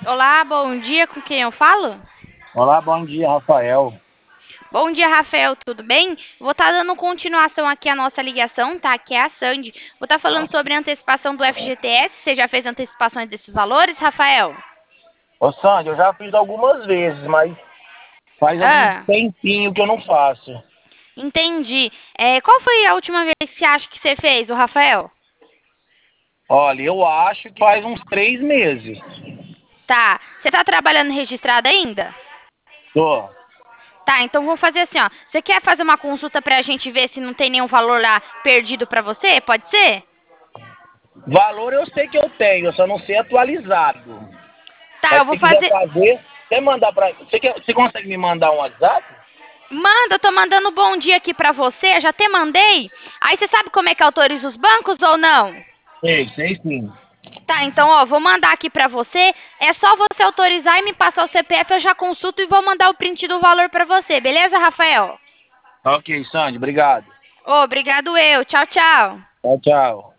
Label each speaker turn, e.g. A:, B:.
A: Olá, bom dia, com quem eu falo?
B: Olá, bom dia, Rafael.
A: Bom dia, Rafael, tudo bem? Vou estar dando continuação aqui à nossa ligação, tá? Que é a Sandy. Vou estar falando sobre a antecipação do FGTS. Você já fez antecipações desses valores, Rafael?
B: Ô, Sandy, eu já fiz algumas vezes, mas faz algum
A: Ah,
B: tempinho que eu não faço.
A: entendi. Qual foi a última vez que você acha que você fez, o Rafael?
B: Olha, eu acho que faz uns 3 meses.
A: Tá. Você tá trabalhando registrado ainda?
B: Tô.
A: Tá, então vou fazer assim, ó. Você quer fazer uma consulta pra gente ver se não tem nenhum valor lá perdido pra você? Pode ser?
B: Valor eu sei que eu tenho, eu só não sei atualizado.
A: Tá,
B: Mas
A: eu
B: se
A: vou
B: você quiser
A: fazer.
B: fazer, quer mandar pra. Você consegue me mandar um WhatsApp?
A: Manda, eu tô mandando um bom dia aqui pra você, já até mandei. Aí você sabe como é que autoriza os bancos ou não?
B: Sei sim.
A: Tá, então, ó, vou mandar aqui pra você. É só você autorizar e me passar o CPF, eu já consulto e vou mandar o print do valor pra você, beleza, Rafael?
B: Ok, Sandy, obrigado.
A: Ô, obrigado eu. Tchau, tchau.
B: Tchau, tchau.